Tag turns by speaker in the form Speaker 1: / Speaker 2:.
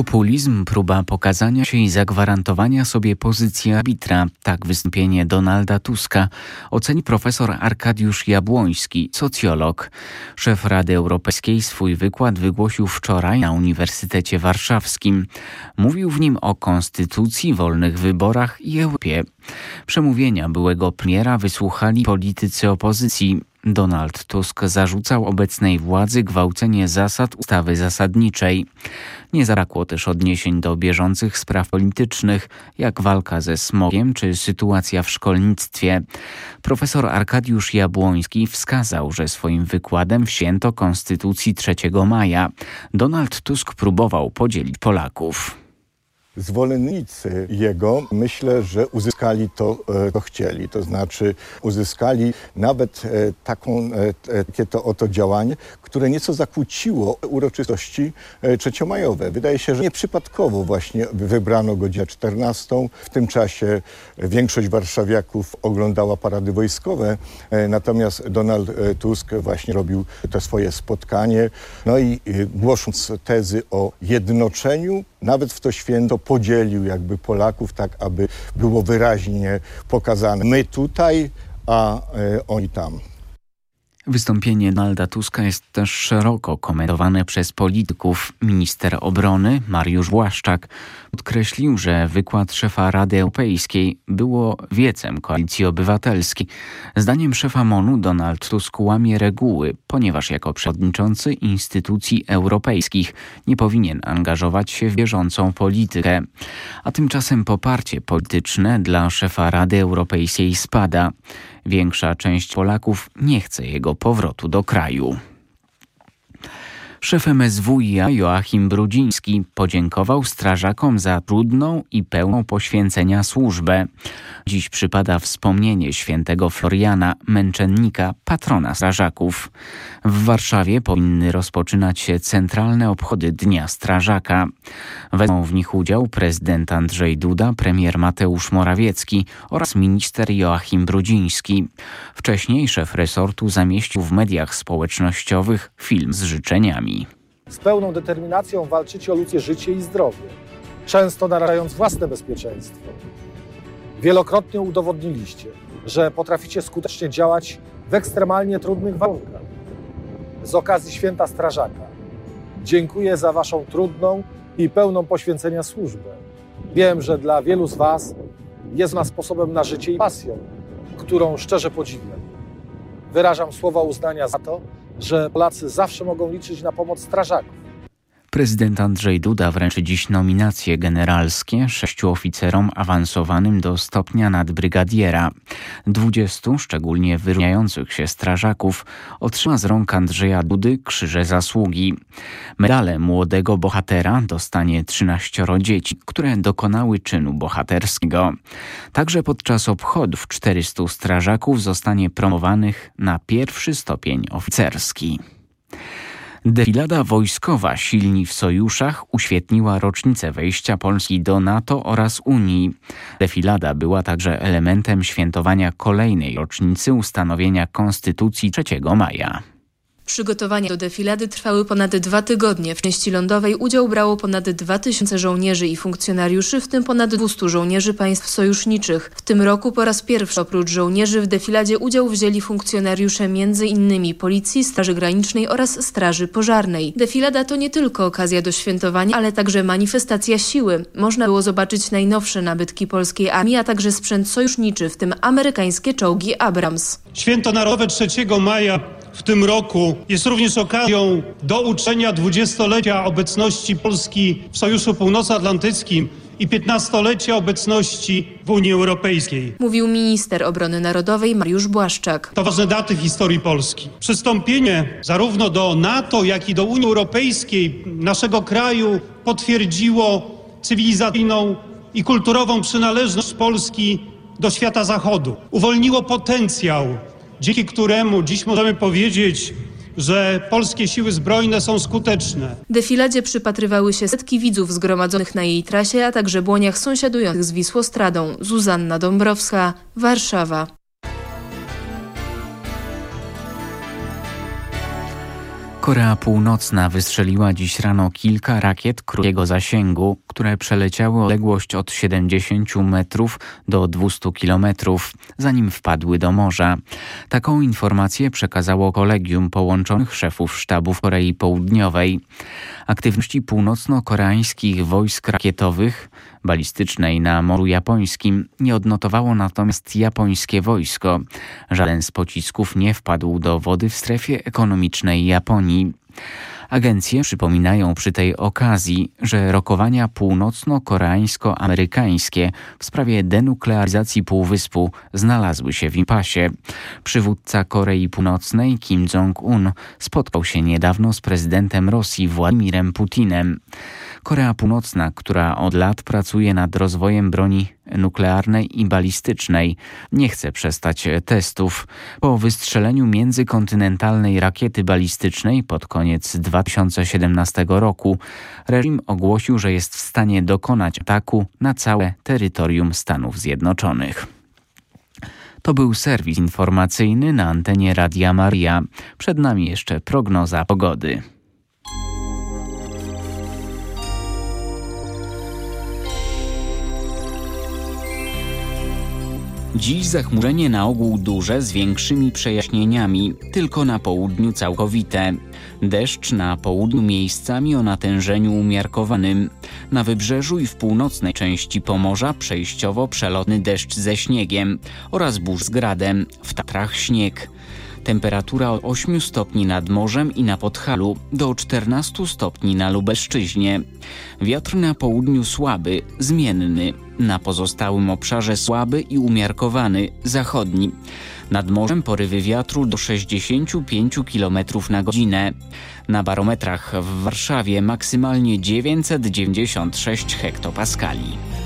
Speaker 1: Populizm, próba pokazania się i zagwarantowania sobie pozycji arbitra. Tak wystąpienie Donalda Tuska oceni profesor Arkadiusz Jabłoński, socjolog. Szef Rady Europejskiej swój wykład wygłosił wczoraj na Uniwersytecie Warszawskim. Mówił w nim o konstytucji, wolnych wyborach i Europie. Przemówienia byłego premiera wysłuchali politycy opozycji. Donald Tusk zarzucał obecnej władzy gwałcenie zasad ustawy zasadniczej. Nie zabrakło też odniesień do bieżących spraw politycznych, jak walka ze smogiem czy sytuacja w szkolnictwie. Profesor Arkadiusz Jabłoński wskazał, że swoim wykładem wzięto Konstytucji 3 maja. Donald Tusk próbował podzielić Polaków.
Speaker 2: Zwolennicy jego, myślę, że uzyskali to, co chcieli. To znaczy uzyskali nawet takie oto działanie, które nieco zakłóciło uroczystości trzeciomajowe. Wydaje się, że nieprzypadkowo właśnie wybrano godzinę 14. W tym czasie większość warszawiaków oglądała parady wojskowe, natomiast Donald Tusk właśnie robił to swoje spotkanie. No i głosząc tezy o jednoczeniu, nawet w to święto podzielił jakby Polaków tak, aby było wyraźnie pokazane my tutaj, a oni tam.
Speaker 1: Wystąpienie Donalda Tuska jest też szeroko komentowane przez polityków. Minister obrony Mariusz Błaszczak podkreślił, że wykład szefa Rady Europejskiej było wiecem Koalicji Obywatelskiej. Zdaniem szefa MON-u Donald Tusk łamie reguły, ponieważ jako przewodniczący instytucji europejskich nie powinien angażować się w bieżącą politykę. A tymczasem poparcie polityczne dla szefa Rady Europejskiej spada. Większa część Polaków nie chce jego powrotu do kraju. Szef MSWiA Joachim Brudziński podziękował strażakom za trudną i pełną poświęcenia służbę. Dziś przypada wspomnienie świętego Floriana, męczennika, patrona strażaków. W Warszawie powinny rozpoczynać się centralne obchody Dnia Strażaka. Wezmą w nich udział prezydent Andrzej Duda, premier Mateusz Morawiecki oraz minister Joachim Brudziński. Wcześniej szef resortu zamieścił w mediach społecznościowych film z życzeniami.
Speaker 3: Z pełną determinacją walczycie o ludzkie życie i zdrowie, często narażając własne bezpieczeństwo. Wielokrotnie udowodniliście, że potraficie skutecznie działać w ekstremalnie trudnych warunkach. Z okazji Święta Strażaka dziękuję za waszą trudną i pełną poświęcenia służbę. Wiem, że dla wielu z was jest ona sposobem na życie i pasją, którą szczerze podziwiam. Wyrażam słowa uznania za to, że Polacy zawsze mogą liczyć na pomoc strażaków.
Speaker 1: Prezydent Andrzej Duda wręczy dziś nominacje generalskie 6 oficerom awansowanym do stopnia nadbrygadiera. 20 szczególnie wyróżniających się strażaków otrzyma z rąk Andrzeja Dudy Krzyże Zasługi. Medale młodego bohatera dostanie 13 dzieci, które dokonały czynu bohaterskiego. Także podczas obchodów 400 strażaków zostanie promowanych na 1. stopień oficerski. Defilada wojskowa Silni w sojuszach uświetniła rocznicę wejścia Polski do NATO oraz Unii. Defilada była także elementem świętowania kolejnej rocznicy ustanowienia Konstytucji 3 maja.
Speaker 4: Przygotowania do defilady trwały ponad 2 tygodnie. W części lądowej udział brało ponad 2000 żołnierzy i funkcjonariuszy, w tym ponad 200 żołnierzy państw sojuszniczych. W tym roku po raz pierwszy oprócz żołnierzy w defiladzie udział wzięli funkcjonariusze m.in. Policji, Straży Granicznej oraz Straży Pożarnej. Defilada to nie tylko okazja do świętowania, ale także manifestacja siły. Można było zobaczyć najnowsze nabytki polskiej armii, a także sprzęt sojuszniczy, w tym amerykańskie czołgi Abrams.
Speaker 5: Święto Narodowe 3 maja w tym roku jest również okazją do uczczenia 20-lecia obecności Polski w Sojuszu Północnoatlantyckim i 15-lecia obecności w Unii Europejskiej.
Speaker 4: Mówił minister obrony narodowej Mariusz Błaszczak.
Speaker 5: To ważne daty w historii Polski. Przystąpienie zarówno do NATO, jak i do Unii Europejskiej naszego kraju potwierdziło cywilizacyjną i kulturową przynależność Polski do świata zachodu. Uwolniło potencjał, dzięki któremu dziś możemy powiedzieć, że polskie siły zbrojne są skuteczne.
Speaker 4: Defiladzie przypatrywały się setki widzów zgromadzonych na jej trasie, a także błoniach sąsiadujących z Wisłostradą. Zuzanna Dąbrowska, Warszawa.
Speaker 1: Korea Północna wystrzeliła dziś rano kilka rakiet krótkiego zasięgu, które przeleciały odległość od 70 metrów do 200 kilometrów, zanim wpadły do morza. Taką informację przekazało Kolegium Połączonych Szefów Sztabów Korei Południowej. Aktywności północno-koreańskich wojsk rakietowych balistycznej na Morzu Japońskim nie odnotowało natomiast japońskie wojsko. Żaden z pocisków nie wpadł do wody w strefie ekonomicznej Japonii. Agencje przypominają przy tej okazji, że rokowania północno-koreańsko-amerykańskie w sprawie denuklearyzacji półwyspu znalazły się w impasie. Przywódca Korei Północnej Kim Jong-un spotkał się niedawno z prezydentem Rosji Władimirem Putinem. Korea Północna, która od lat pracuje nad rozwojem broni nuklearnej i balistycznej, nie chce przestać testów. Po wystrzeleniu międzykontynentalnej rakiety balistycznej pod koniec 2017 roku reżim ogłosił, że jest w stanie dokonać ataku na całe terytorium Stanów Zjednoczonych. To był serwis informacyjny na antenie Radia Maria. Przed nami jeszcze prognoza pogody. Dziś zachmurzenie na ogół duże z większymi przejaśnieniami, tylko na południu całkowite. Deszcz na południu miejscami o natężeniu umiarkowanym. Na wybrzeżu i w północnej części Pomorza przejściowo przelotny deszcz ze śniegiem oraz burz z gradem, w Tatrach śnieg. Temperatura od 8 stopni nad morzem i na Podhalu do 14 stopni na Lubelszczyźnie. Wiatr na południu słaby, zmienny. Na pozostałym obszarze słaby i umiarkowany, zachodni. Nad morzem porywy wiatru do 65 km na godzinę. Na barometrach w Warszawie maksymalnie 996 hektopaskali.